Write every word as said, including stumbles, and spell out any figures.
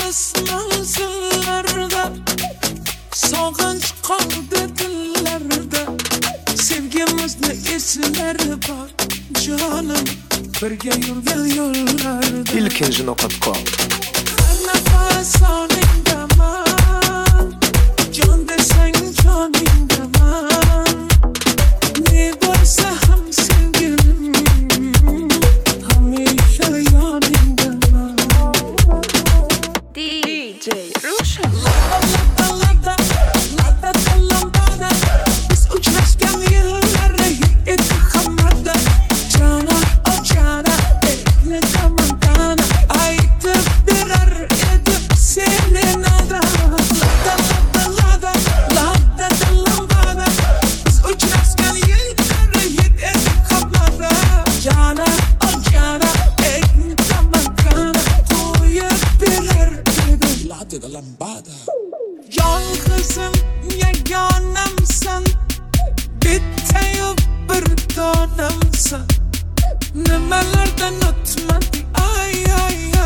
Olis manzillarda sog'inch qoldi dillarda. Sevgimizni eslar bor jonim, birga yurgan yo'llarda. ilkinchi no'qot qol. Har nafas soningdaman, jon desang joningdaman. Ne bo'lsa ham sevgilim, hamisha yoningdaman. D J Rushan. Biz uchrashgan yillarni edi hammada. Jana o jana, ekletaman tana. Aytib berar edi seni nada. Lada lada lada lada. Biz uchrashgan yillarni edi hammada. Jana o jana, ekletaman tana. Qo'yib berar edi lada lambada. Yolg'izim yagonamsan, bittayu bir donamsan. Nimalardan o'tmadi ay ay